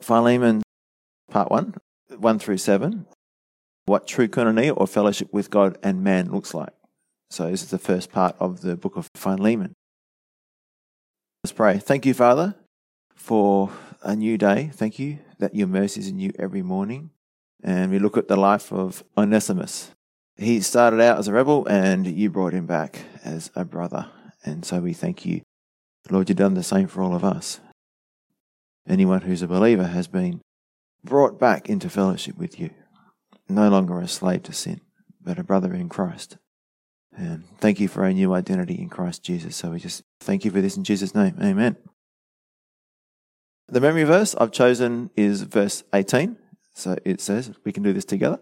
Philemon, part 1, 1 through 7, what true koinonia or fellowship with God and man looks like. So this is the first part of the book of Philemon. Let's pray. Thank you, Father, for a new day. Thank you that your mercies are new every morning. And we look at the life of Onesimus. He started out as a rebel and you brought him back as a brother. And so we thank you. Lord, you've done the same for all of us. Anyone who's a believer has been brought back into fellowship with you. No longer a slave to sin, but a brother in Christ. And thank you for our new identity in Christ Jesus. So we just thank you for this in Jesus' name. Amen. The memory verse I've chosen is verse 18. So it says, we can do this together.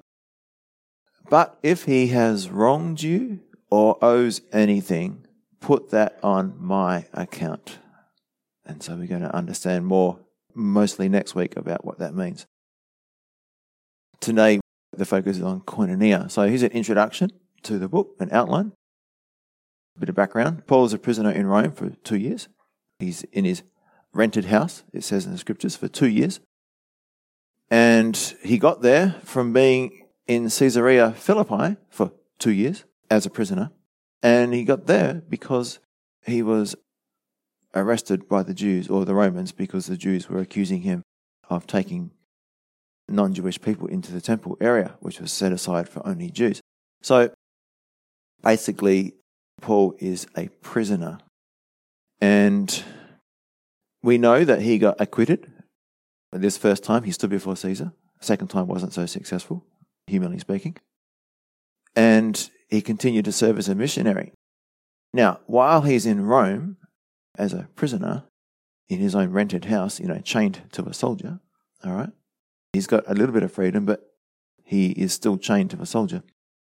But if he has wronged you or owes anything, put that on my account. And so we're going to understand more, mostly next week, about what that means. Today, the focus is on koinonia. So here's an introduction to the book, an outline, a bit of background. Paul is a prisoner in Rome for 2 years. He's in his rented house, it says in the scriptures, for 2 years. And he got there from being in Caesarea Philippi for 2 years as a prisoner. And he got there because he was arrested by the Jews or the Romans, because the Jews were accusing him of taking non-Jewish people into the temple area, which was set aside for only Jews. So basically, Paul is a prisoner. And we know that he got acquitted. This first time he stood before Caesar. Second time wasn't so successful, humanly speaking. And he continued to serve as a missionary. Now, while he's in Rome as a prisoner in his own rented house, chained to a soldier, all right, he's got a little bit of freedom, but he is still chained to a soldier.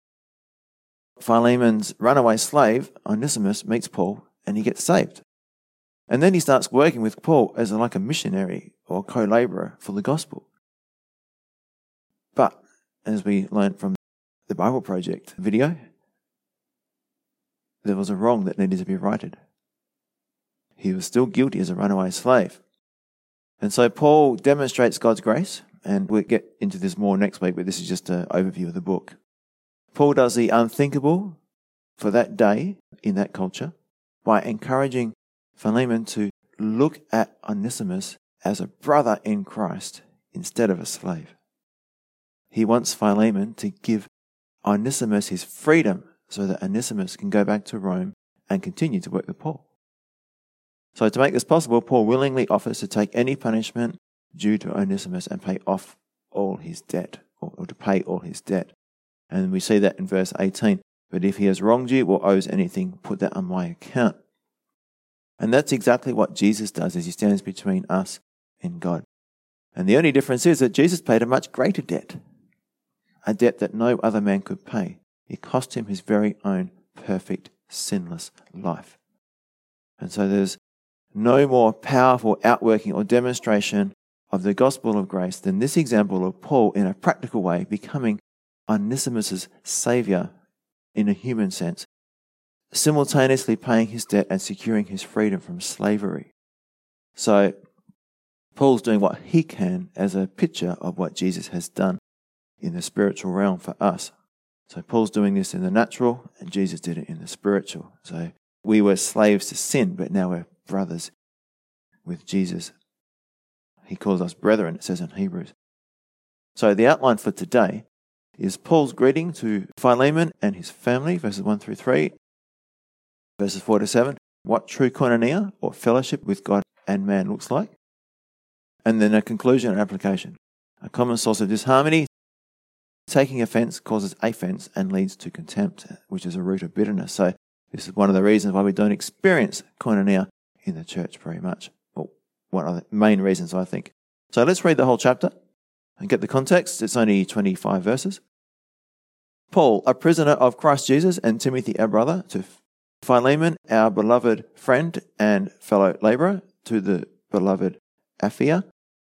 Philemon's runaway slave, Onesimus, meets Paul and he gets saved. And then he starts working with Paul as like a missionary or co-laborer for the gospel. But, as we learned from the Bible Project video, there was a wrong that needed to be righted. He was still guilty as a runaway slave. And so Paul demonstrates God's grace, and we'll get into this more next week, but this is just an overview of the book. Paul does the unthinkable for that day in that culture by encouraging Philemon to look at Onesimus as a brother in Christ instead of a slave. He wants Philemon to give Onesimus his freedom so that Onesimus can go back to Rome and continue to work with Paul. So to make this possible, Paul willingly offers to take any punishment due to Onesimus and pay off all his debt, or to pay all his debt. And we see that in verse 18. But if he has wronged you or owes anything, put that on my account. And that's exactly what Jesus does as he stands between us and God. And the only difference is that Jesus paid a much greater debt, a debt that no other man could pay. It cost him his very own perfect, sinless life. And so there's no more powerful outworking or demonstration of the gospel of grace than this example of Paul in a practical way becoming Onesimus' saviour in a human sense, simultaneously paying his debt and securing his freedom from slavery. So Paul's doing what he can as a picture of what Jesus has done in the spiritual realm for us. So Paul's doing this in the natural and Jesus did it in the spiritual. So we were slaves to sin, but now we're brothers with Jesus. He calls us brethren, it says in Hebrews. So the outline for today is Paul's greeting to Philemon and his family, verses 1 through 3, verses 4 to 7, what true koinonia or fellowship with God and man looks like, and then a conclusion and application. A common source of disharmony, taking offence causes offence and leads to contempt, which is a root of bitterness. So this is one of the reasons why we don't experience koinonia in the church very much. Well, one of the main reasons, I think. So let's read the whole chapter and get the context. It's only 25 verses. Paul, a prisoner of Christ Jesus, and Timothy, our brother, to Philemon, our beloved friend and fellow labourer, to the beloved Apphia,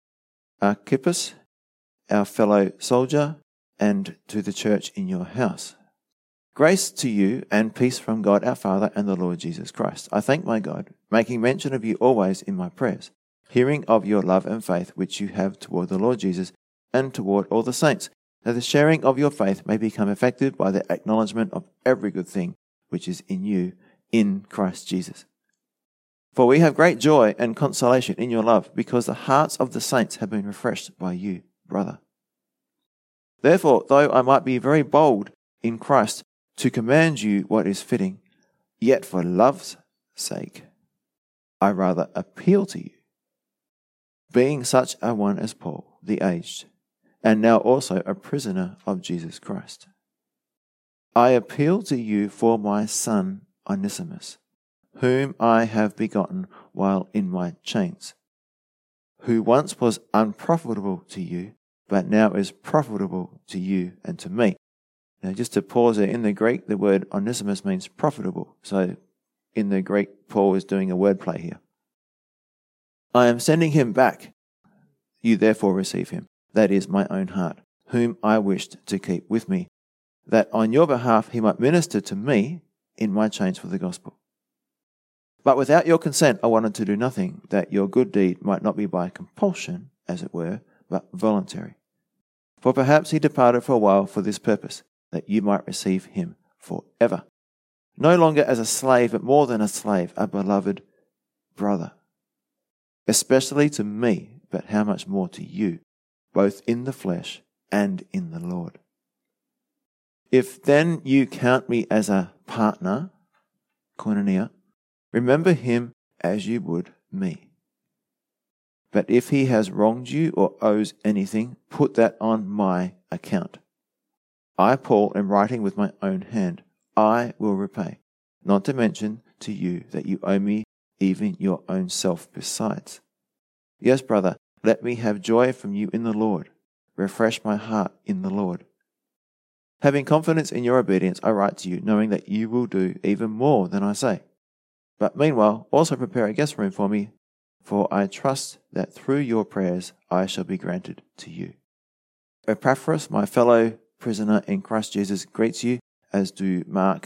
Archippus, our fellow soldier, and to the church in your house. Grace to you and peace from God our Father and the Lord Jesus Christ. I thank my God, making mention of you always in my prayers, hearing of your love and faith which you have toward the Lord Jesus and toward all the saints, that the sharing of your faith may become effective by the acknowledgement of every good thing which is in you in Christ Jesus. For we have great joy and consolation in your love, because the hearts of the saints have been refreshed by you, brother. Therefore, though I might be very bold in Christ to command you what is fitting, yet for love's sake, I rather appeal to you, being such a one as Paul, the aged, and now also a prisoner of Jesus Christ. I appeal to you for my son Onesimus, whom I have begotten while in my chains, who once was unprofitable to you, but now is profitable to you and to me. Now, just to pause there, in the Greek, the word Onesimus means profitable. So, in the Greek, Paul is doing a wordplay here. I am sending him back. You therefore receive him. That is my own heart, whom I wished to keep with me, that on your behalf he might minister to me in my chains for the gospel. But without your consent I wanted to do nothing, that your good deed might not be by compulsion, as it were, but voluntary. For perhaps he departed for a while for this purpose, that you might receive him forever. No longer as a slave, but more than a slave, a beloved brother. Especially to me, but how much more to you, both in the flesh and in the Lord. If then you count me as a partner, koinonia, remember him as you would me. But if he has wronged you or owes anything, put that on my account. I, Paul, am writing with my own hand. I will repay, not to mention to you that you owe me even your own self besides. Yes, brother, let me have joy from you in the Lord. Refresh my heart in the Lord. Having confidence in your obedience, I write to you, knowing that you will do even more than I say. But meanwhile, also prepare a guest room for me, for I trust that through your prayers I shall be granted to you. Epaphras, my fellow prisoner in Christ Jesus, greets you, as do Mark,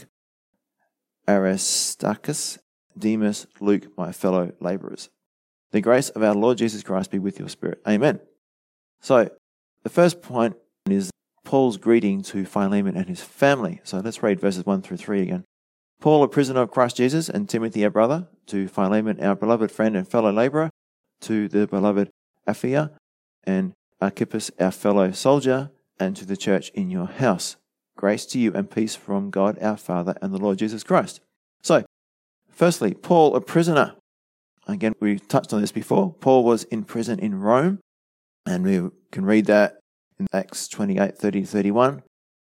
Aristarchus, Demas, Luke, my fellow labourers. The grace of our Lord Jesus Christ be with your spirit. Amen. So, the first point is Paul's greeting to Philemon and his family. So let's read verses 1 through 3 again. Paul, a prisoner of Christ Jesus, and Timothy, our brother, to Philemon, our beloved friend and fellow labourer, to the beloved Apphia, and Archippus, our fellow soldier, and to the church in your house. Grace to you and peace from God our Father and the Lord Jesus Christ. So, firstly, Paul, a prisoner. Again, we touched on this before. Paul was in prison in Rome, and we can read that in Acts 28, 30-31.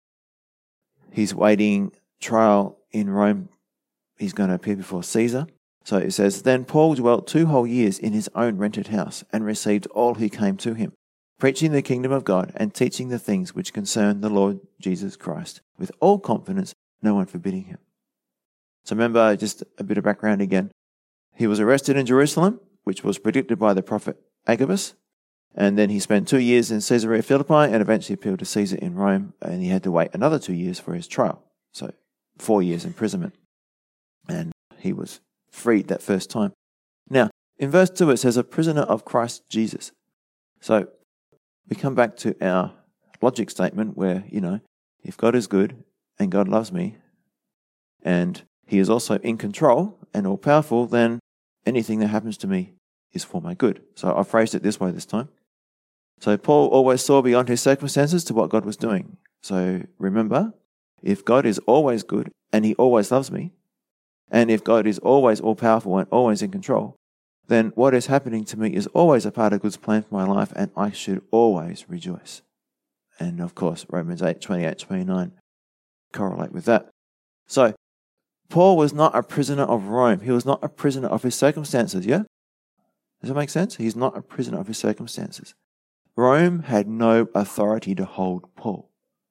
He's waiting trial in Rome. He's going to appear before Caesar. So it says, Then Paul dwelt 2 whole years in his own rented house, and received all who came to him, preaching the kingdom of God, and teaching the things which concern the Lord Jesus Christ, with all confidence, no one forbidding him. So remember, just a bit of background again. He was arrested in Jerusalem, which was predicted by the prophet Agabus, and then he spent 2 years in Caesarea Philippi and eventually appealed to Caesar in Rome, and he had to wait another 2 years for his trial. So 4 years imprisonment. And he was freed that first time. Now, in verse 2 it says, a prisoner of Christ Jesus. So we come back to our logic statement where, if God is good and God loves me and he is also in control and all-powerful, then anything that happens to me is for my good. So I phrased it this way this time. So Paul always saw beyond his circumstances to what God was doing. So remember, if God is always good and he always loves me, and if God is always all-powerful and always in control, then what is happening to me is always a part of God's plan for my life, and I should always rejoice. And of course, Romans 8, 28, 29 correlate with that. So, Paul was not a prisoner of Rome. He was not a prisoner of his circumstances, yeah? Does that make sense? He's not a prisoner of his circumstances. Rome had no authority to hold Paul.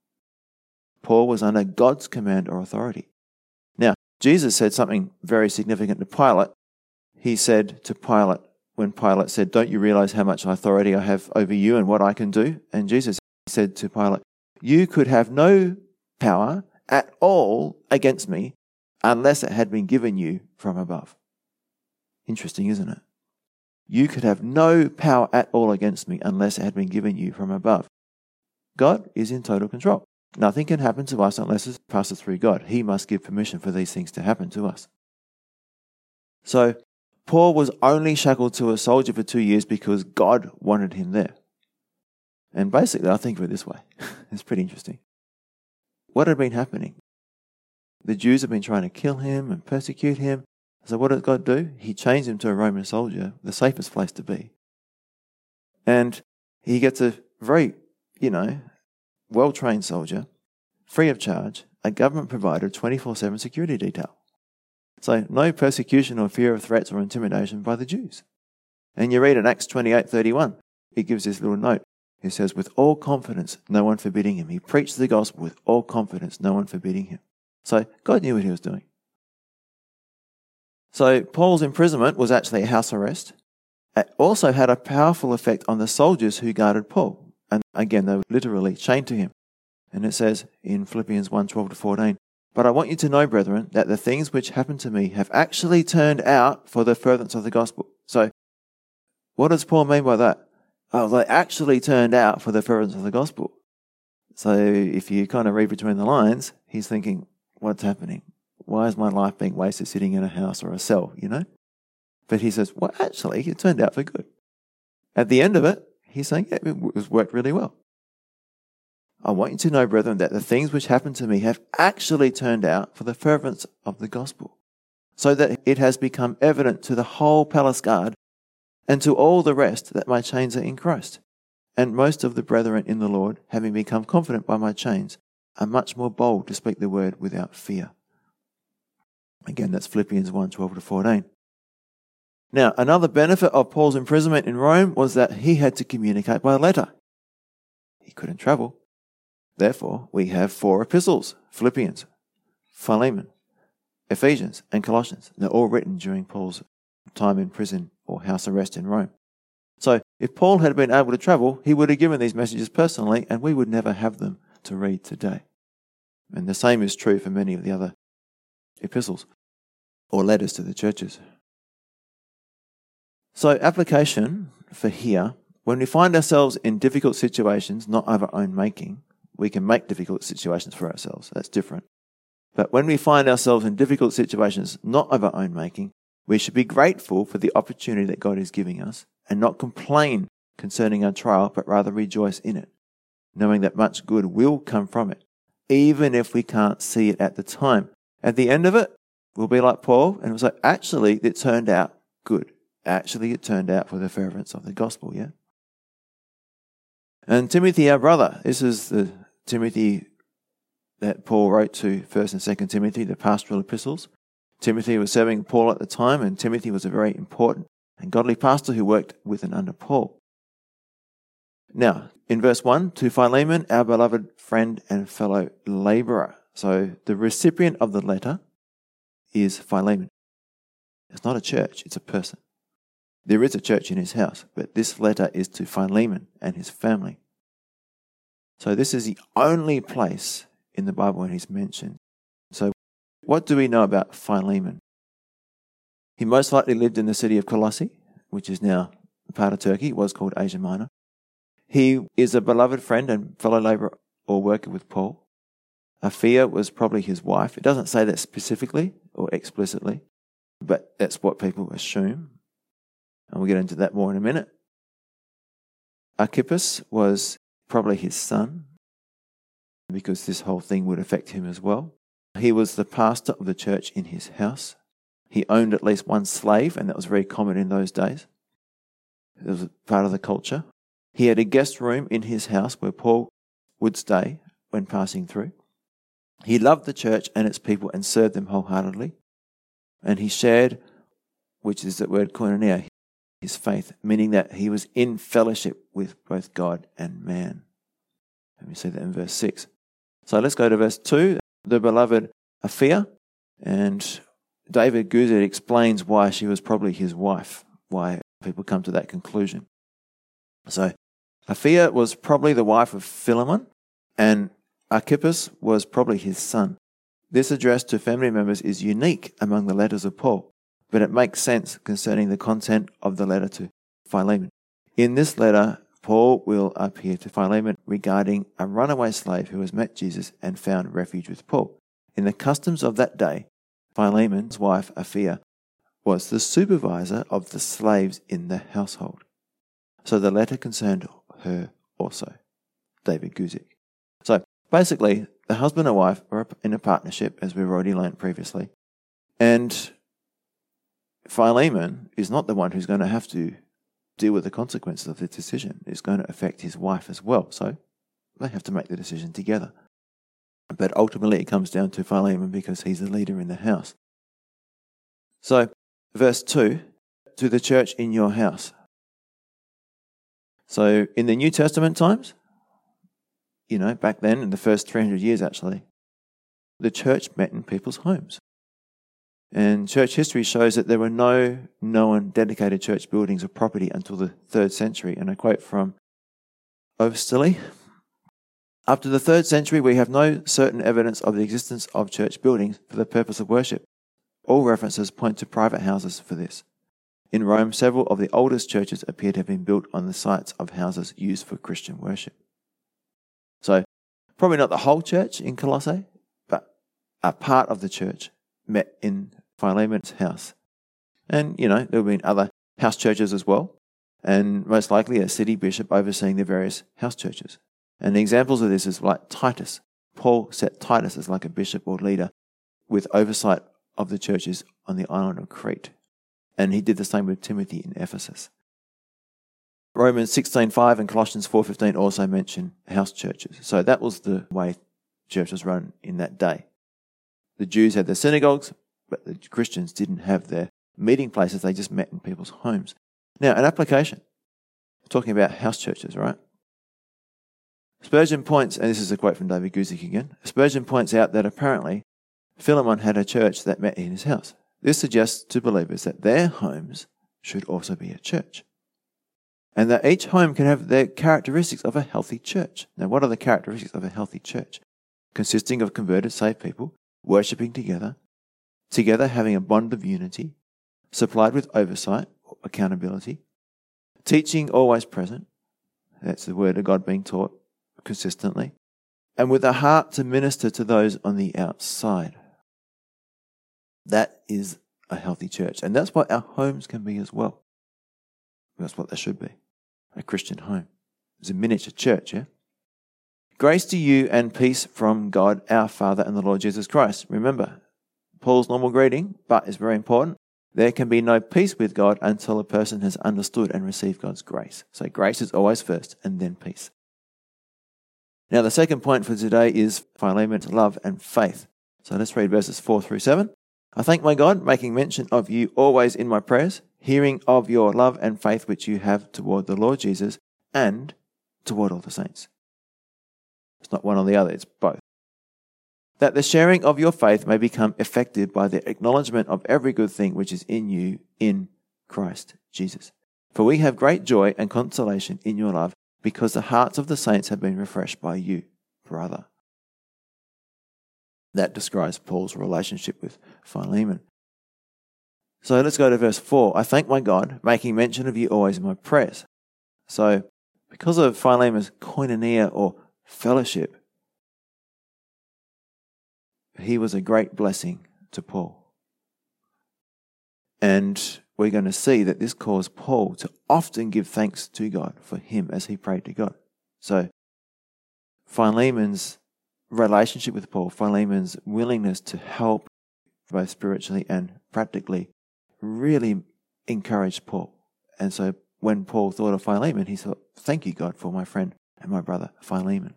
Paul was under God's command or authority. Now, Jesus said something very significant to Pilate. He said to Pilate, when Pilate said, don't you realize how much authority I have over you and what I can do? And Jesus said to Pilate, you could have no power at all against me unless it had been given you from above. Interesting, isn't it? You could have no power at all against me unless it had been given you from above. God is in total control. Nothing can happen to us unless it passes through God. He must give permission for these things to happen to us. So, Paul was only shackled to a soldier for 2 years because God wanted him there. And basically, I think of it this way. It's pretty interesting. What had been happening? The Jews had been trying to kill him and persecute him. So what did God do? He changed him to a Roman soldier, the safest place to be. And he gets a very, well-trained soldier, free of charge, a government-provided 24/7 security detail. So no persecution or fear of threats or intimidation by the Jews. And you read in Acts 28:31, it gives this little note. It says, with all confidence, no one forbidding him. He preached the gospel with all confidence, no one forbidding him. So God knew what he was doing. So Paul's imprisonment was actually a house arrest. It also had a powerful effect on the soldiers who guarded Paul. And again, they were literally chained to him. And it says in Philippians 1:12-14, but I want you to know, brethren, that the things which happened to me have actually turned out for the furtherance of the gospel. So what does Paul mean by that? Oh, they actually turned out for the furtherance of the gospel. So if you kind of read between the lines, he's thinking, what's happening? Why is my life being wasted sitting in a house or a cell, But he says, well, actually, it turned out for good. At the end of it, he's saying, yeah, it was worked really well. I want you to know, brethren, that the things which happened to me have actually turned out for the furtherance of the gospel, so that it has become evident to the whole palace guard and to all the rest that my chains are in Christ. And most of the brethren in the Lord, having become confident by my chains, are much more bold to speak the word without fear. Again, that's Philippians 1:12-14. Now, another benefit of Paul's imprisonment in Rome was that he had to communicate by letter. He couldn't travel. Therefore, we have 4 epistles: Philippians, Philemon, Ephesians, and Colossians. They're all written during Paul's time in prison or house arrest in Rome. So, if Paul had been able to travel, he would have given these messages personally, and we would never have them to read today. And the same is true for many of the other epistles or letters to the churches. So, application for here, when we find ourselves in difficult situations, not of our own making, we can make difficult situations for ourselves. That's different. But when we find ourselves in difficult situations, not of our own making, we should be grateful for the opportunity that God is giving us and not complain concerning our trial, but rather rejoice in it, knowing that much good will come from it, even if we can't see it at the time. At the end of it, we'll be like Paul, and we'll say, actually, it turned out good. Actually, it turned out for the furtherance of the gospel, yeah? And Timothy, our brother, this is the Timothy that Paul wrote to 1st and 2nd Timothy, the pastoral epistles. Timothy was serving Paul at the time, and Timothy was a very important and godly pastor who worked with and under Paul. Now, in verse 1, to Philemon, our beloved friend and fellow laborer. So the recipient of the letter is Philemon. It's not a church, it's a person. There is a church in his house, but this letter is to Philemon and his family. So this is the only place in the Bible when he's mentioned. So what do we know about Philemon? He most likely lived in the city of Colossae, which is now part of Turkey. It was called Asia Minor. He is a beloved friend and fellow laborer or worker with Paul. Apphia was probably his wife. It doesn't say that specifically or explicitly, but that's what people assume. And we'll get into that more in a minute. Archippus was probably his son, because this whole thing would affect him as well. He was the pastor of the church in his house. He owned at least one slave, and that was very common in those days. It was part of the culture. He had a guest room in his house where Paul would stay when passing through. He loved the church and its people and served them wholeheartedly. And he shared, which is the word koinonia, his faith, meaning that he was in fellowship with both God and man. Let me see that in verse 6. So let's go to verse 2. The beloved Apphia, and David Guzik explains why she was probably his wife, why people come to that conclusion. So Apphia was probably the wife of Philemon, and Archippus was probably his son. This address to family members is unique among the letters of Paul. but it makes sense concerning the content of the letter to Philemon. In this letter, Paul will appear to Philemon regarding a runaway slave who has met Jesus and found refuge with Paul. In the customs of that day, Philemon's wife, Apphia, was the supervisor of the slaves in the household. So the letter concerned her also, David Guzik. So basically, the husband and wife are in a partnership, as we've already learned previously. And Philemon is not the one who's going to have to deal with the consequences of the decision. It's going to affect his wife as well. So they have to make the decision together. But ultimately it comes down to Philemon because he's the leader in the house. So, verse 2, to the church in your house. So, in the New Testament times, back then, in the first 300 years actually, the church met in people's homes. And church history shows that there were no known dedicated church buildings or property until the 3rd century. And I quote from Overstille: "Up to the 3rd century, we have no certain evidence of the existence of church buildings for the purpose of worship. All references point to private houses for this. In Rome, several of the oldest churches appear to have been built on the sites of houses used for Christian worship." So, probably not the whole church in Colossae, but a part of the church met in Philemon's house. And, there have been other house churches as well, and most likely a city bishop overseeing the various house churches. And the examples of this is like Titus. Paul set Titus as like a bishop or leader with oversight of the churches on the island of Crete. And he did the same with Timothy in Ephesus. Romans 16:5 and Colossians 4:15 also mention house churches. So that was the way church was run in that day. The Jews had their synagogues, but the Christians didn't have their meeting places. They just met in people's homes. Now, an application. We're talking about house churches, right? Spurgeon points, and this is a quote from David Guzik again, Spurgeon points out that apparently Philemon had a church that met in his house. This suggests to believers that their homes should also be a church, and that each home can have the characteristics of a healthy church. Now, what are the characteristics of a healthy church? Consisting of converted, saved people, worshipping together having a bond of unity, supplied with oversight, or accountability, teaching always present, that's the word of God being taught consistently, and with a heart to minister to those on the outside. That is a healthy church, and that's what our homes can be as well. That's what they should be, a Christian home. It's a miniature church, yeah? Grace to you and peace from God, our Father, and the Lord Jesus Christ. Remember, Paul's normal greeting, but it's very important. There can be no peace with God until a person has understood and received God's grace. So grace is always first, and then peace. Now, the second point for today is Philemon's love and faith. So let's read verses 4 through 7. "I thank my God, making mention of you always in my prayers, hearing of your love and faith which you have toward the Lord Jesus and toward all the saints." It's not one or the other, it's both. "That the sharing of your faith may become effective by the acknowledgement of every good thing which is in you in Christ Jesus. For we have great joy and consolation in your love, because the hearts of the saints have been refreshed by you, brother." That describes Paul's relationship with Philemon. So let's go to verse 4. "I thank my God, making mention of you always in my prayers." So because of Philemon's koinonia or fellowship, he was a great blessing to Paul. And we're going to see that this caused Paul to often give thanks to God for him as he prayed to God. So Philemon's relationship with Paul, Philemon's willingness to help both spiritually and practically, really encouraged Paul. And so when Paul thought of Philemon, he thought, "Thank you, God, for my friend and my brother Philemon."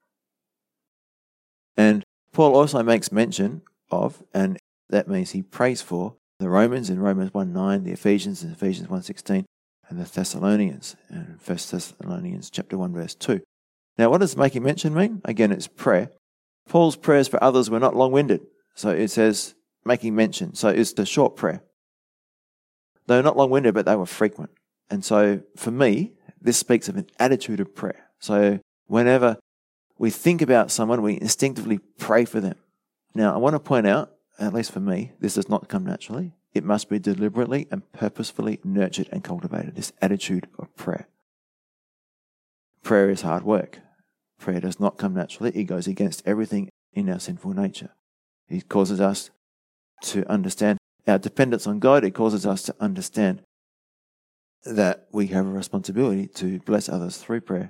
And Paul also makes mention of, and that means he prays for, the Romans in Romans 1:9, the Ephesians in Ephesians 1:16, and the Thessalonians in 1 Thessalonians chapter 1 verse 2. Now, what does making mention mean? Again, it's prayer. Paul's prayers for others were not long-winded. So it says making mention. So it's a short prayer. They were not long-winded, but they were frequent. And so for me, this speaks of an attitude of prayer. So whenever we think about someone, we instinctively pray for them. Now, I want to point out, at least for me, this does not come naturally. it must be deliberately and purposefully nurtured and cultivated, this attitude of prayer. Prayer is hard work. Prayer does not come naturally. It goes against everything in our sinful nature. It causes us to understand our dependence on God. It causes us to understand that we have a responsibility to bless others through prayer.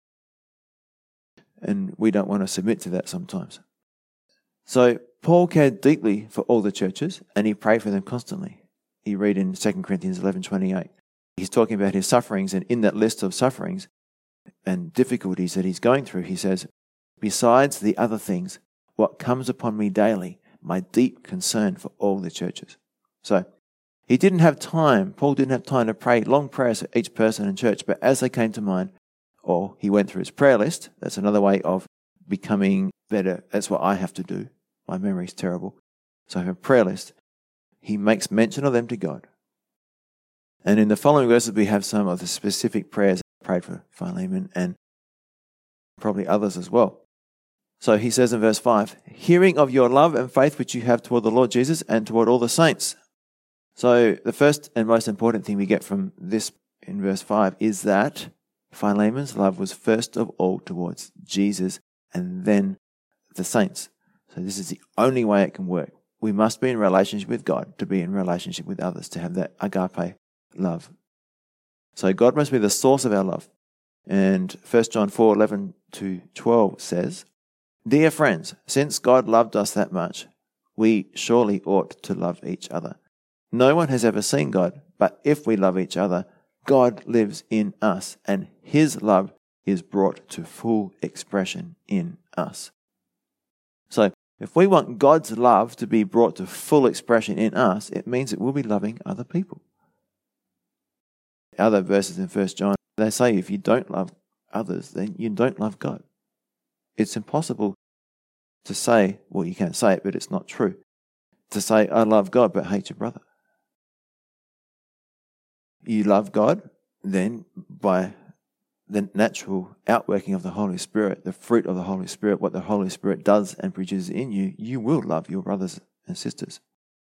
And we don't want to submit to that sometimes. So Paul cared deeply for all the churches, and he prayed for them constantly. You read in 2 Corinthians 11:28. He's talking about his sufferings, and in that list of sufferings and difficulties that he's going through, he says, besides the other things, what comes upon me daily, my deep concern for all the churches. So he didn't have time, Paul didn't have time to pray long prayers for each person in church, but as they came to mind, or he went through his prayer list. That's another way of becoming better. That's what I have to do. My memory's terrible. So I have a prayer list. He makes mention of them to God. And in the following verses, we have some of the specific prayers I prayed for Philemon and probably others as well. So he says in verse 5, hearing of your love and faith which you have toward the Lord Jesus and toward all the saints. So the first and most important thing we get from this in verse 5 is that Philemon's love was first of all towards Jesus and then the saints. So this is the only way it can work. We must be in relationship with God to be in relationship with others, to have that agape love. So God must be the source of our love. And 1 John 4:11-12 says, dear friends, since God loved us that much, we surely ought to love each other. No one has ever seen God, but if we love each other, God lives in us, and His love is brought to full expression in us. So, if we want God's love to be brought to full expression in us, it means that we'll be loving other people. Other verses in 1 John, they say if you don't love others, then you don't love God. It's impossible to say, well, you can't say it, but it's not true, to say, I love God, but hate your brother. You love God, then by the natural outworking of the Holy Spirit, the fruit of the Holy Spirit, what the Holy Spirit does and produces in you, you will love your brothers and sisters.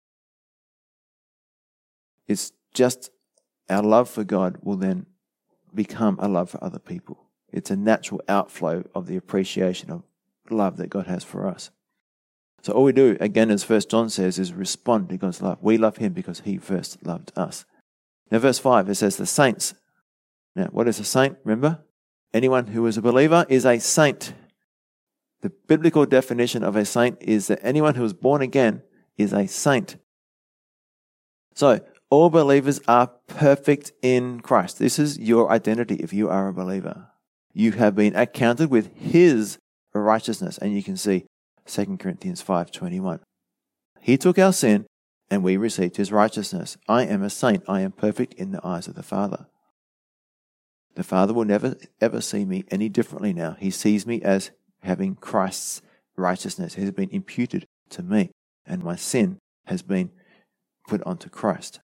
It's just our love for God will then become a love for other people. It's a natural outflow of the appreciation of love that God has for us. So all we do, again, as 1 John says, is respond to God's love. We love Him because He first loved us. Now, verse 5, it says the saints. Now, what is a saint? Remember, anyone who is a believer is a saint. The biblical definition of a saint is that anyone who is born again is a saint. So, all believers are perfect in Christ. This is your identity if you are a believer. You have been accounted with His righteousness. And you can see 2 Corinthians 5:21. He took our sin and we received His righteousness. I am a saint. I am perfect in the eyes of the Father. The Father will never ever see me any differently now. He sees me as having Christ's righteousness. It has been imputed to me, and my sin has been put onto Christ.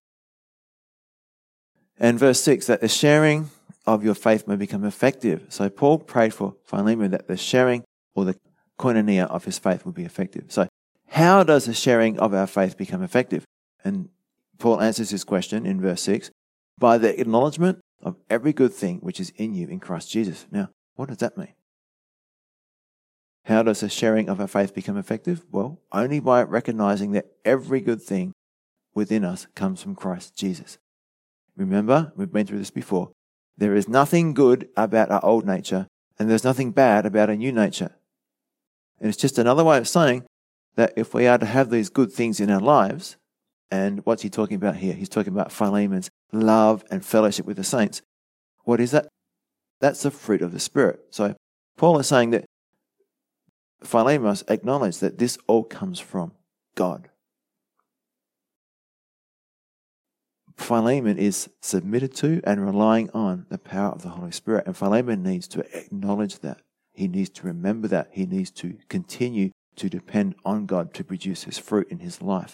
And verse 6, that the sharing of your faith may become effective. So Paul prayed for Philemon that the sharing or the koinonia of his faith will be effective. So how does the sharing of our faith become effective? And Paul answers this question in verse 6, by the acknowledgement of every good thing which is in you in Christ Jesus. Now, what does that mean? How does the sharing of our faith become effective? Well, only by recognizing that every good thing within us comes from Christ Jesus. Remember, we've been through this before. There is nothing good about our old nature, and there's nothing bad about our new nature. And it's just another way of saying that if we are to have these good things in our lives, and what's he talking about here? He's talking about Philemon's love and fellowship with the saints. What is that? That's the fruit of the Spirit. So Paul is saying that Philemon must acknowledge that this all comes from God. Philemon is submitted to and relying on the power of the Holy Spirit. And Philemon needs to acknowledge that. He needs to remember that. He needs to continue to depend on God to produce His fruit in his life.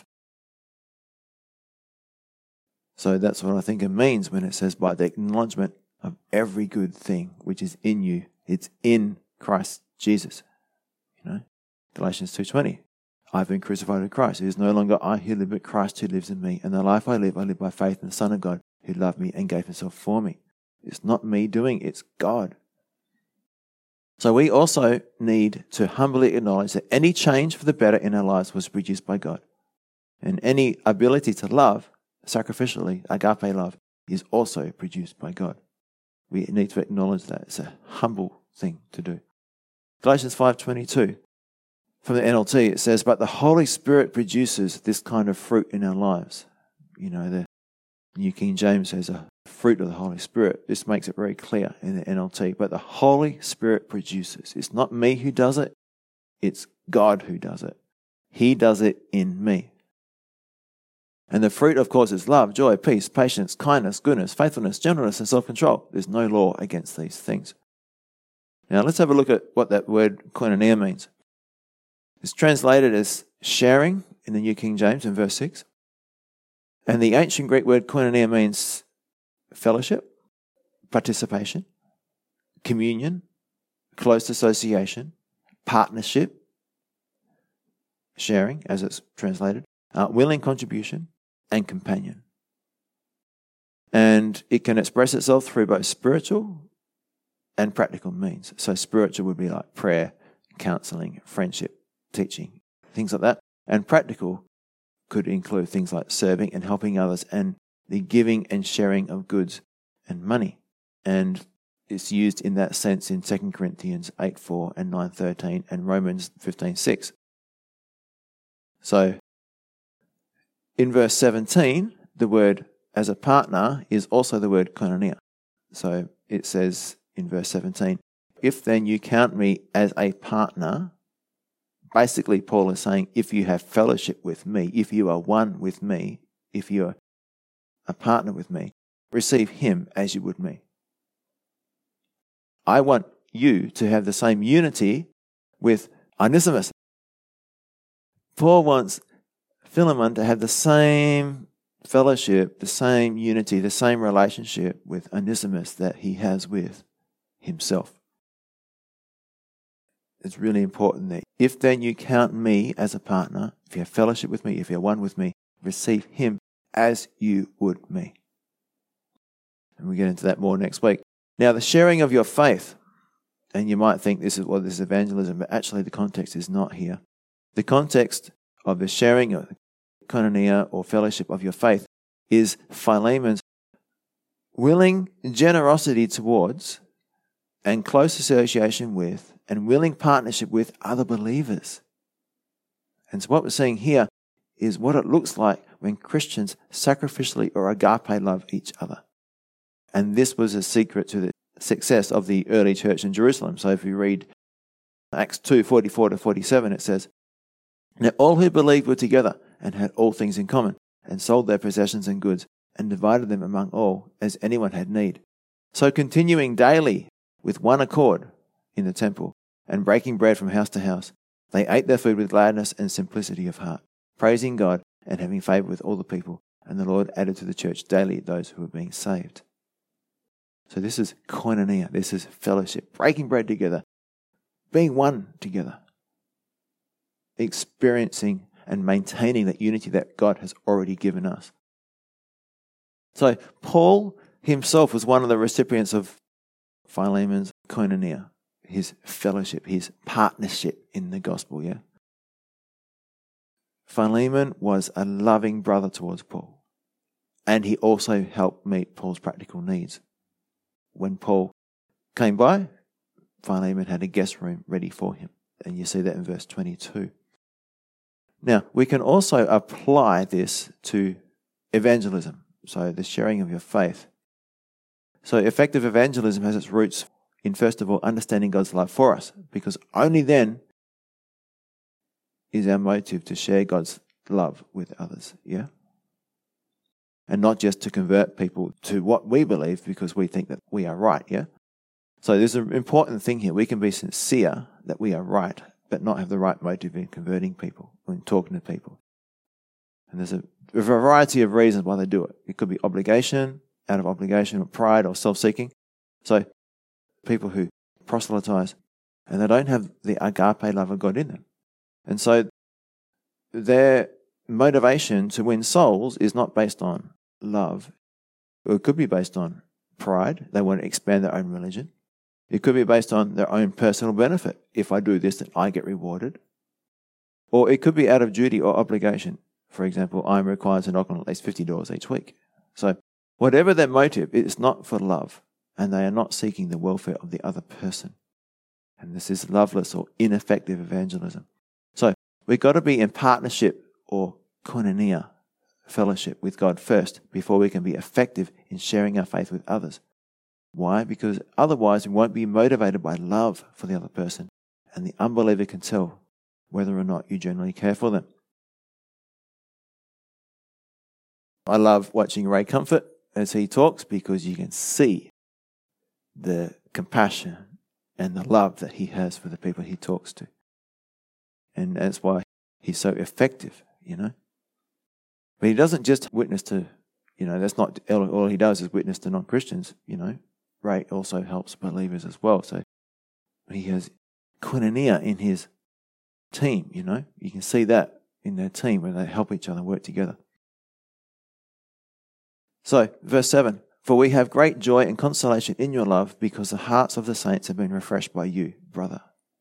So that's what I think it means when it says by the acknowledgement of every good thing which is in you. It's in Christ Jesus. Galatians 2:20. I've been crucified with Christ. It is no longer I who live, but Christ who lives in me. And the life I live by faith in the Son of God who loved me and gave himself for me. It's not me doing it, it's God. So we also need to humbly acknowledge that any change for the better in our lives was produced by God. And any ability to love sacrificially, agape love, is also produced by God. We need to acknowledge that. It's a humble thing to do. Galatians 5:22. From the NLT, it says, but the Holy Spirit produces this kind of fruit in our lives. You know, the New King James says a fruit of the Holy Spirit. This makes it very clear in the NLT. But the Holy Spirit produces. It's not me who does it. It's God who does it. He does it in me. And the fruit, of course, is love, joy, peace, patience, kindness, goodness, faithfulness, gentleness, and self-control. There's no law against these things. Now, let's have a look at what that word koinonia means. It's translated as sharing in the New King James in verse 6. And the ancient Greek word koinonia means fellowship, participation, communion, close association, partnership, sharing, as it's translated, willing contribution, and companion. And it can express itself through both spiritual and practical means. So spiritual would be like prayer, counseling, friendship, teaching, things like that. And practical could include things like serving and helping others and the giving and sharing of goods and money. And it's used in that sense in 2 Corinthians 8:4 and 9:13 and Romans 15:6. So in verse 17, the word as a partner is also the word koinonia. So it says in verse 17, if then you count me as a partner, basically Paul is saying, if you have fellowship with me, if you are one with me, if you are a partner with me, receive him as you would me. I want you to have the same unity with Onesimus. Paul wants Philemon to have the same fellowship, the same unity, the same relationship with Onesimus that he has with himself. It's really important that if then you count me as a partner, if you have fellowship with me, if you're one with me, receive him as you would me. And we'll get into that more next week. Now, the sharing of your faith, and you might think this is evangelism, but actually the context is not here. The context of the sharing of koinonia or fellowship of your faith is Philemon's willing generosity towards and close association with and willing partnership with other believers. And so what we're seeing here is what it looks like when Christians sacrificially or agape love each other. And this was a secret to the success of the early church in Jerusalem. So if you read Acts 2:44-47, it says, now all who believed were together and had all things in common, and sold their possessions and goods, and divided them among all, as anyone had need. So continuing daily with one accord in the temple, and breaking bread from house to house, they ate their food with gladness and simplicity of heart, praising God and having favor with all the people. And the Lord added to the church daily those who were being saved. So this is koinonia, this is fellowship, breaking bread together, being one together, experiencing and maintaining that unity that God has already given us. So Paul himself was one of the recipients of Philemon's koinonia, his fellowship, his partnership in the gospel, yeah? Philemon was a loving brother towards Paul, and he also helped meet Paul's practical needs. When Paul came by, Philemon had a guest room ready for him, and you see that in verse 22. Now, we can also apply this to evangelism, so the sharing of your faith. So effective evangelism has its roots in, first of all, understanding God's love for us, because only then is our motive to share God's love with others, yeah? And not just to convert people to what we believe because we think that we are right, yeah? So there's an important thing here. We can be sincere that we are right, but not have the right motive in converting people, when talking to people. And there's a variety of reasons why they do it. It could be obligation, out of obligation, or pride, or self-seeking. So people who proselytize, and they don't have the agape love of God in them. And so their motivation to win souls is not based on love. It could be based on pride. They want to expand their own religion. It could be based on their own personal benefit. If I do this, then I get rewarded. Or it could be out of duty or obligation. For example, I'm required to knock on at least 50 doors each week. So whatever their motive, it's not for love, and they are not seeking the welfare of the other person. And this is loveless or ineffective evangelism. So we've got to be in partnership or koinonia, fellowship with God first, before we can be effective in sharing our faith with others. Why? Because otherwise we won't be motivated by love for the other person, and the unbeliever can tell whether or not you genuinely care for them. I love watching Ray Comfort as he talks, because you can see the compassion and the love that he has for the people he talks to. And that's why he's so effective, But he doesn't just witness to, that's not all he does is witness to non-Christians, Ray also helps believers as well. So he has koinonia in his team, You can see that in their team where they help each other work together. So, verse 7, for we have great joy and consolation in your love, because the hearts of the saints have been refreshed by you, brother.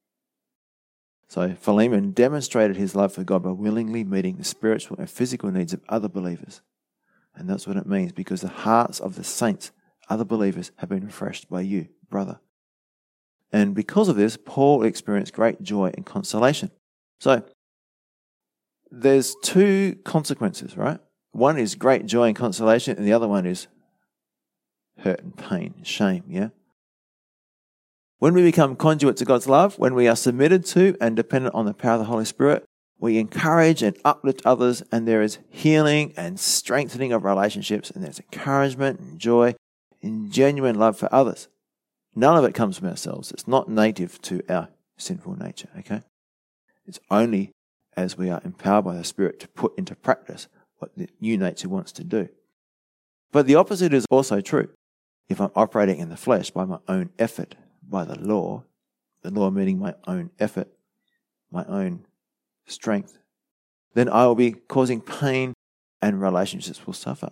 So Philemon demonstrated his love for God by willingly meeting the spiritual and physical needs of other believers. And that's what it means, because the hearts of the saints, other believers, have been refreshed by you, brother. And because of this, Paul experienced great joy and consolation. So there's two consequences, right? One is great joy and consolation, and the other one is hurt and pain, shame, yeah? When we become conduits of God's love, when we are submitted to and dependent on the power of the Holy Spirit, we encourage and uplift others, and there is healing and strengthening of relationships, and there's encouragement and joy and genuine love for others. None of it comes from ourselves. It's not native to our sinful nature, okay? It's only as we are empowered by the Spirit to put into practice what the new nature wants to do. But the opposite is also true. If I'm operating in the flesh by my own effort, by the law meaning my own effort, my own strength, then I will be causing pain and relationships will suffer.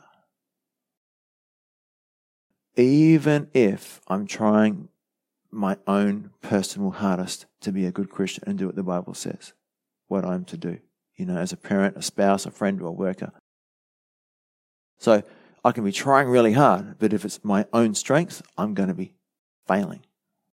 Even if I'm trying my own personal hardest to be a good Christian and do what the Bible says, what I'm to do, as a parent, a spouse, a friend, or a worker. So I can be trying really hard, but if it's my own strength, I'm going to be failing.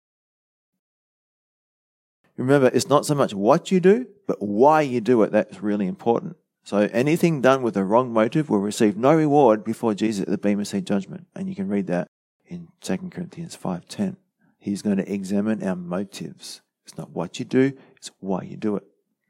Remember, it's not so much what you do, but why you do it that's really important. So anything done with a wrong motive will receive no reward before Jesus at the Bema Seat judgment. And you can read that in 2 Corinthians 5:10. He's going to examine our motives. It's not what you do, it's why you do it.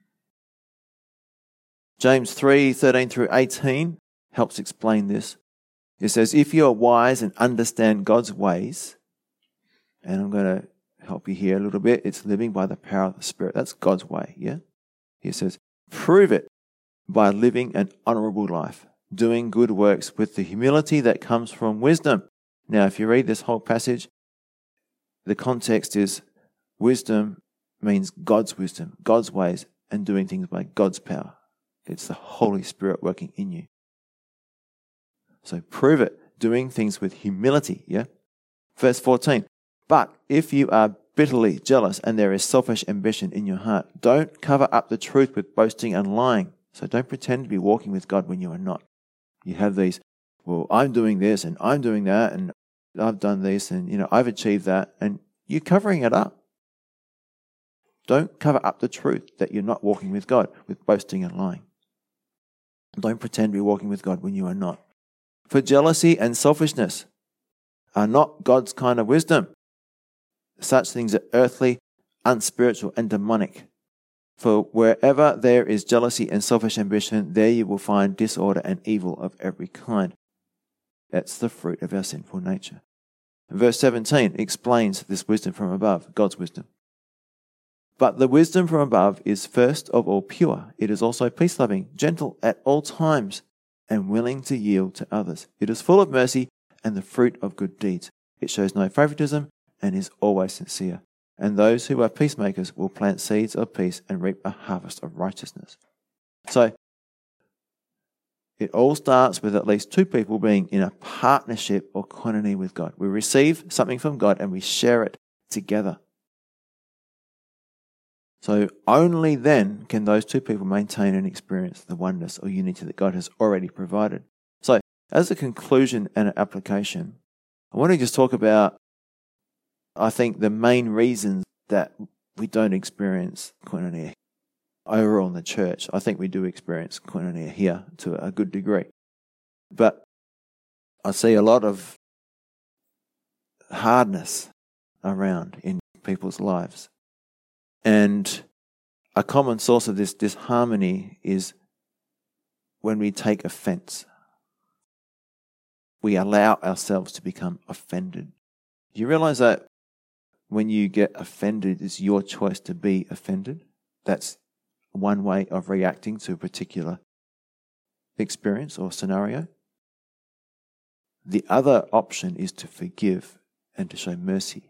James 3:13 through 18 helps explain this. It says, if you are wise and understand God's ways, and I'm going to help you here a little bit, it's living by the power of the Spirit. That's God's way, yeah? He says, prove it by living an honorable life, doing good works with the humility that comes from wisdom. Now, if you read this whole passage, the context is wisdom means God's wisdom, God's ways, and doing things by God's power. It's the Holy Spirit working in you. So prove it, doing things with humility, yeah? Verse 14, but if you are bitterly jealous and there is selfish ambition in your heart, don't cover up the truth with boasting and lying. So don't pretend to be walking with God when you are not. You have these, well, I'm doing this and I'm doing that and I've done this and, I've achieved that, and you're covering it up. Don't cover up the truth that you're not walking with God with boasting and lying. Don't pretend to be walking with God when you are not. For jealousy and selfishness are not God's kind of wisdom. Such things are earthly, unspiritual, and demonic. For wherever there is jealousy and selfish ambition, there you will find disorder and evil of every kind. That's the fruit of our sinful nature. Verse 17 explains this wisdom from above, God's wisdom. But the wisdom from above is first of all pure. It is also peace-loving, gentle at all times, and willing to yield to others. It is full of mercy and the fruit of good deeds. It shows no favoritism and is always sincere. And those who are peacemakers will plant seeds of peace and reap a harvest of righteousness. So it all starts with at least two people being in a partnership or koinonia with God. We receive something from God and we share it together. So only then can those two people maintain and experience the oneness or unity that God has already provided. So as a conclusion and an application, I want to just talk about, I think, the main reasons that we don't experience koinonia overall in the church. I think we do experience koinonia here to a good degree. But I see a lot of hardness around in people's lives. And a common source of this disharmony is when we take offense. We allow ourselves to become offended. Do you realize that when you get offended, it's your choice to be offended? That's one way of reacting to a particular experience or scenario. The other option is to forgive and to show mercy.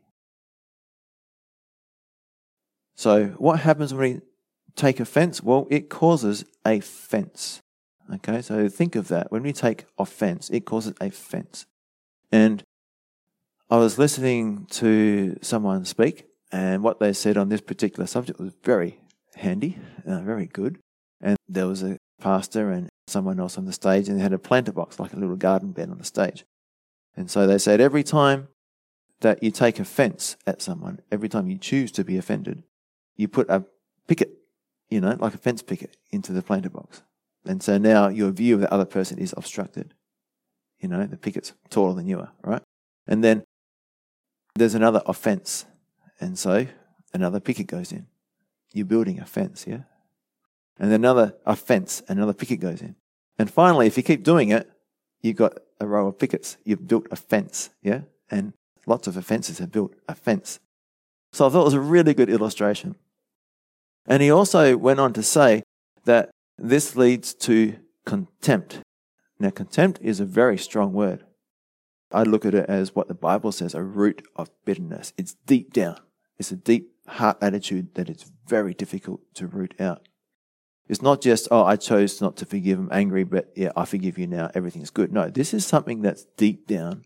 So what happens when we take offense? Well, it causes a fence. Okay, so think of that. When we take offense, it causes a fence. And I was listening to someone speak, and what they said on this particular subject was very handy, very good. And there was a pastor and someone else on the stage, and they had a planter box, like a little garden bed on the stage. And so they said every time that you take offense at someone, every time you choose to be offended, you put a picket, like a fence picket, into the planter box. And so now your view of the other person is obstructed. The picket's taller than you are, right? And then there's another offense. And so another picket goes in. You're building a fence, yeah? And then another offense, another picket goes in. And finally, if you keep doing it, you've got a row of pickets. You've built a fence, yeah? And lots of offenses have built a fence. So I thought it was a really good illustration. And he also went on to say that this leads to contempt. Now, contempt is a very strong word. I look at it as what the Bible says, a root of bitterness. It's deep down. It's a deep heart attitude that it's very difficult to root out. It's not just, I chose not to forgive, I'm angry, but yeah, I forgive you now, everything's good. No, this is something that's deep down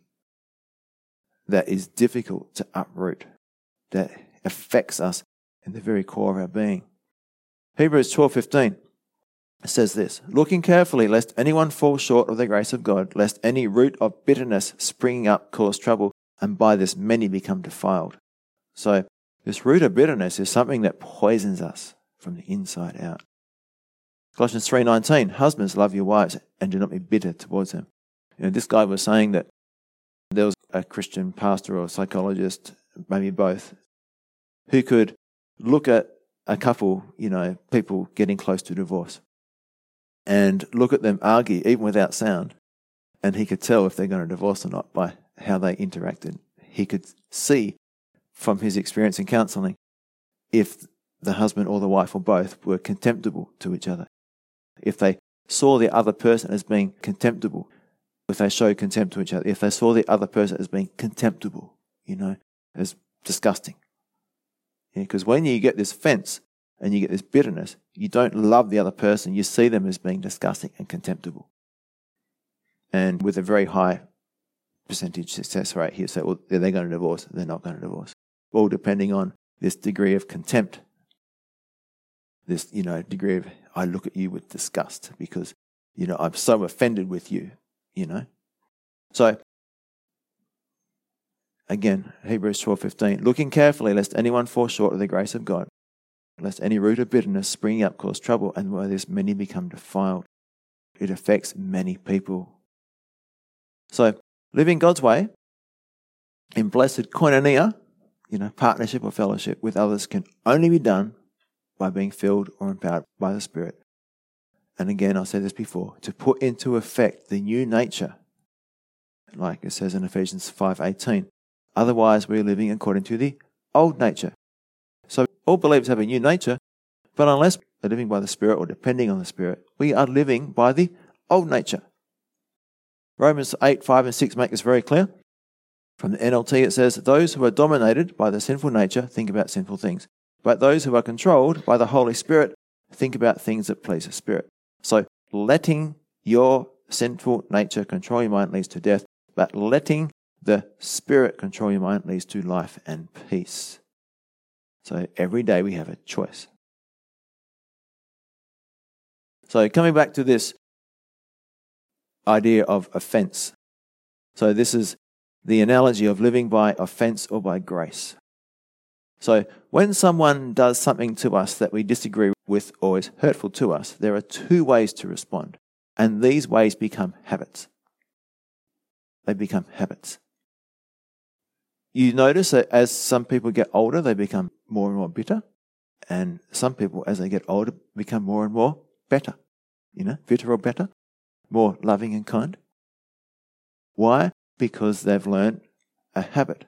that is difficult to uproot, that affects us in the very core of our being. Hebrews 12:15 says this, looking carefully lest anyone fall short of the grace of God, lest any root of bitterness springing up cause trouble, and by this many become defiled. So this root of bitterness is something that poisons us from the inside out. Colossians 3:19, husbands, love your wives and do not be bitter towards them. This guy was saying that there was a Christian pastor or psychologist, maybe both, who could look at a couple, people getting close to divorce, and look at them argue, even without sound, and he could tell if they're going to divorce or not by how they interacted. He could see from his experience in counselling if the husband or the wife or both were contemptible to each other. If they saw the other person as being contemptible, if they showed contempt to each other, if they saw the other person as being contemptible, as disgusting. Because when you get this fence and you get this bitterness, you don't love the other person. You see them as being disgusting and contemptible. And with a very high percentage success rate here, so they're going to divorce, they're not going to divorce. All depending on this degree of contempt, this, degree of, I look at you with disgust because, I'm so offended with you, So, again, Hebrews 12:15, looking carefully lest anyone fall short of the grace of God, lest any root of bitterness springing up cause trouble, and by this many become defiled. It affects many people. So, living God's way in blessed koinonia, partnership or fellowship with others, can only be done by being filled or empowered by the Spirit. And again, I said this before, to put into effect the new nature, like it says in Ephesians 5:18. Otherwise, we're living according to the old nature. So all believers have a new nature, but unless we're living by the Spirit or depending on the Spirit, we are living by the old nature. Romans 8:5-6 make this very clear. From the NLT it says, those who are dominated by the sinful nature think about sinful things, but those who are controlled by the Holy Spirit think about things that please the Spirit. So letting your sinful nature control your mind leads to death, but letting the Spirit control your mind leads to life and peace. So every day we have a choice. So coming back to this idea of offense. So this is the analogy of living by offense or by grace. So when someone does something to us that we disagree with or is hurtful to us, there are two ways to respond. And these ways become habits. They become habits. You notice that as some people get older, they become more and more bitter. And some people, as they get older, become more and more better. Bitter or better. More loving and kind. Why? Because they've learned a habit.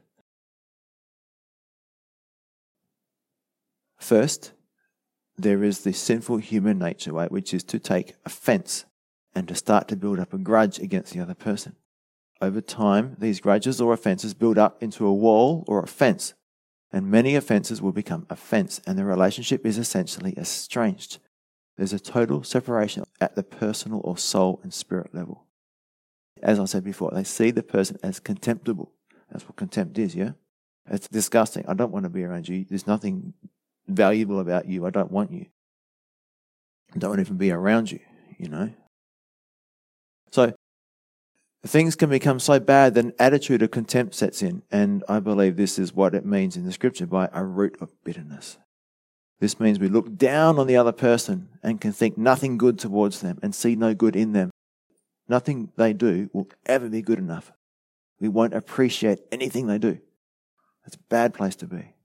First, there is the sinful human nature way, which is to take offense and to start to build up a grudge against the other person. Over time, these grudges or offenses build up into a wall or a fence, and many offenses will become a fence, and the relationship is essentially estranged. There's a total separation at the personal or soul and spirit level. As I said before, they see the person as contemptible. That's what contempt is, yeah? It's disgusting. I don't want to be around you. There's nothing valuable about you. I don't want you. I don't want to even be around you, So, things can become so bad that an attitude of contempt sets in, and I believe this is what it means in the scripture by a root of bitterness. This means we look down on the other person and can think nothing good towards them and see no good in them. Nothing they do will ever be good enough. We won't appreciate anything they do. It's a bad place to be.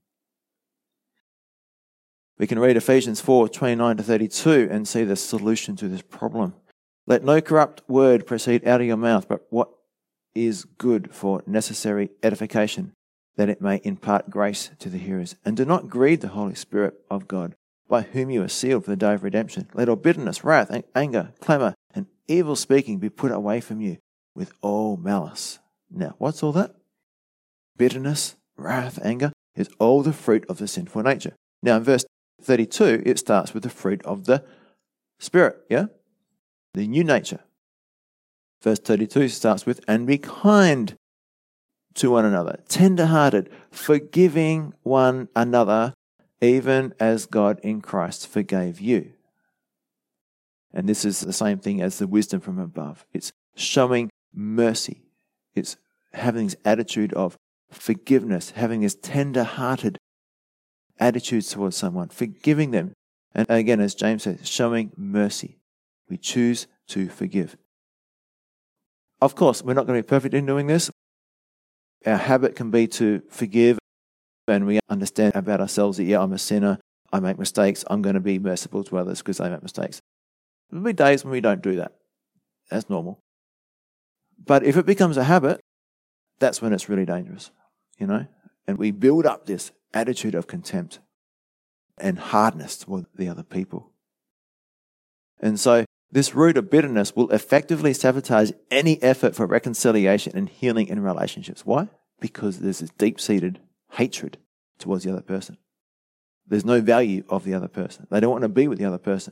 We can read Ephesians 4:29-32 and see the solution to this problem. Let no corrupt word proceed out of your mouth, but what is good for necessary edification, that it may impart grace to the hearers. And do not grieve the Holy Spirit of God, by whom you are sealed for the day of redemption. Let all bitterness, wrath, anger, clamour, and evil speaking be put away from you with all malice. Now, what's all that? Bitterness, wrath, anger is all the fruit of the sinful nature. Now, in verse 32, it starts with the fruit of the Spirit, yeah? The new nature. Verse 32 starts with, and be kind to one another, tender-hearted, forgiving one another, even as God in Christ forgave you. And this is the same thing as the wisdom from above. It's showing mercy. It's having this attitude of forgiveness, having this tender-hearted attitude towards someone, forgiving them. And again, as James says, showing mercy. We choose to forgive. Of course, we're not going to be perfect in doing this. Our habit can be to forgive, and we understand about ourselves that, I'm a sinner, I make mistakes, I'm going to be merciful to others because they make mistakes. There'll be days when we don't do that. That's normal. But if it becomes a habit, that's when it's really dangerous, And we build up this attitude of contempt and hardness toward the other people. And so this root of bitterness will effectively sabotage any effort for reconciliation and healing in relationships. Why? Because there's this deep-seated hatred towards the other person. There's no value of the other person. They don't want to be with the other person.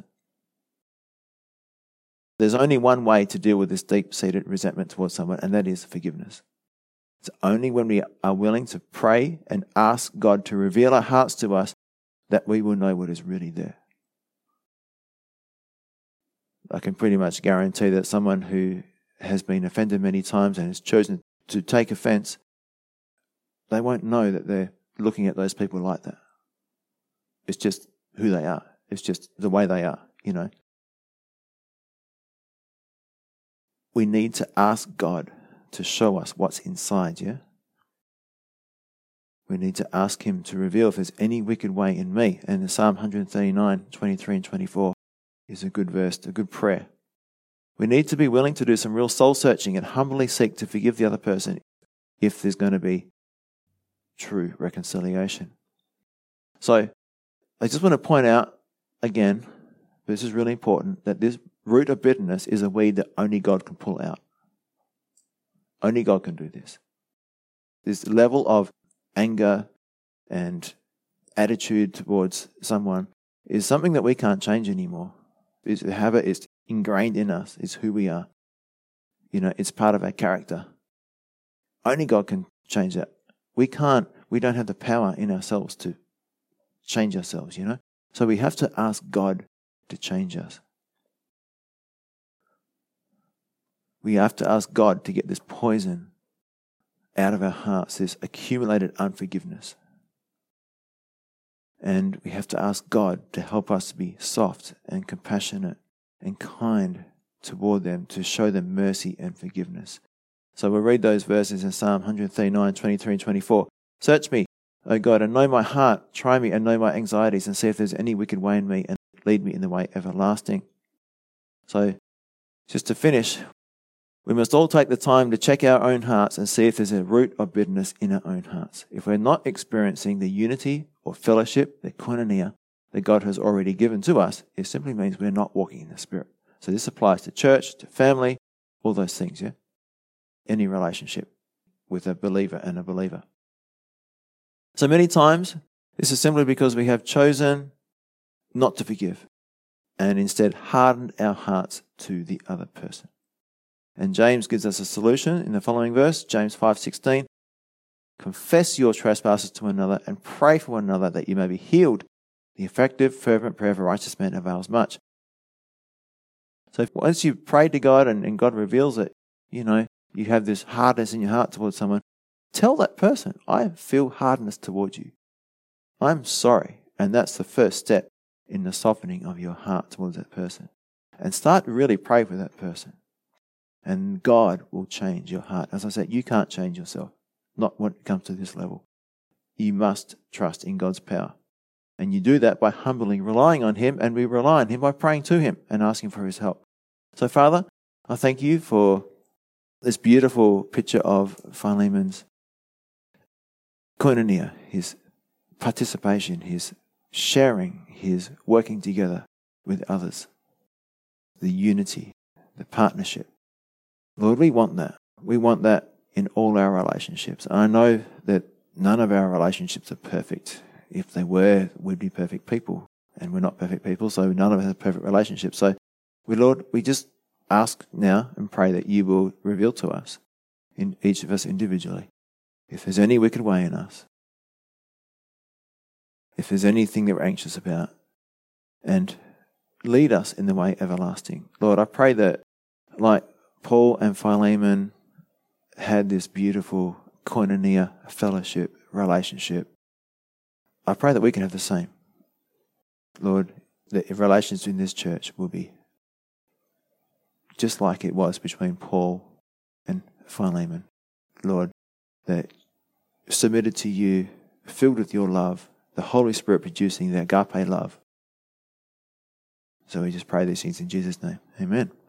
There's only one way to deal with this deep-seated resentment towards someone, and that is forgiveness. It's only when we are willing to pray and ask God to reveal our hearts to us that we will know what is really there. I can pretty much guarantee that someone who has been offended many times and has chosen to take offense, they won't know that they're looking at those people like that. It's just who they are. It's just the way they are, We need to ask God to show us what's inside, yeah? We need to ask Him to reveal if there's any wicked way in me. And the Psalm 139:23 and 24 is a good verse, a good prayer. We need to be willing to do some real soul searching and humbly seek to forgive the other person if there's going to be true reconciliation. So, I just want to point out again, this is really important, that this root of bitterness is a weed that only God can pull out. Only God can do this. This level of anger and attitude towards someone is something that we can't change anymore. it's a habit, it's ingrained in us, it's who we are. It's part of our character. Only God can change that. We don't have the power in ourselves to change ourselves, So we have to ask God to change us. We have to ask God to get this poison out of our hearts, this accumulated unforgiveness. And we have to ask God to help us to be soft and compassionate and kind toward them, to show them mercy and forgiveness. So we'll read those verses in Psalm 139, 23 and 24. Search me, O God, and know my heart. Try me and know my anxieties, and see if there's any wicked way in me, and lead me in the way everlasting. So just to finish, we must all take the time to check our own hearts and see if there's a root of bitterness in our own hearts. If we're not experiencing the unity or fellowship, the koinonia, that God has already given to us, it simply means we're not walking in the Spirit. So this applies to church, to family, all those things, yeah? Any relationship with a believer and a believer. So many times, this is simply because we have chosen not to forgive and instead hardened our hearts to the other person. And James gives us a solution in the following verse, James 5:16. Confess your trespasses to one another and pray for one another that you may be healed. The effective, fervent prayer of a righteous man avails much. So once you pray to God and God reveals it, you have this hardness in your heart towards someone, tell that person, I feel hardness towards you. I'm sorry. And that's the first step in the softening of your heart towards that person. And start to really pray for that person. And God will change your heart. As I said, you can't change yourself. Not when it comes to this level. You must trust in God's power. And you do that by humbly relying on Him, and we rely on Him by praying to Him and asking for His help. So Father, I thank you for this beautiful picture of Philemon's koinonia, his participation, his sharing, his working together with others, the unity, the partnership. Lord, we want that. We want that in all our relationships. And I know that none of our relationships are perfect. If they were, we'd be perfect people. And we're not perfect people, so none of us have perfect relationships. So, Lord, we just ask now and pray that you will reveal to us, in each of us individually, if there's any wicked way in us, if there's anything that we're anxious about, and lead us in the way everlasting. Lord, I pray that, like Paul and Philemon had this beautiful koinonia, fellowship, relationship, I pray that we can have the same. Lord, that relations in this church will be just like it was between Paul and Philemon. Lord, that submitted to you, filled with your love, the Holy Spirit producing the agape love. So we just pray these things in Jesus' name. Amen.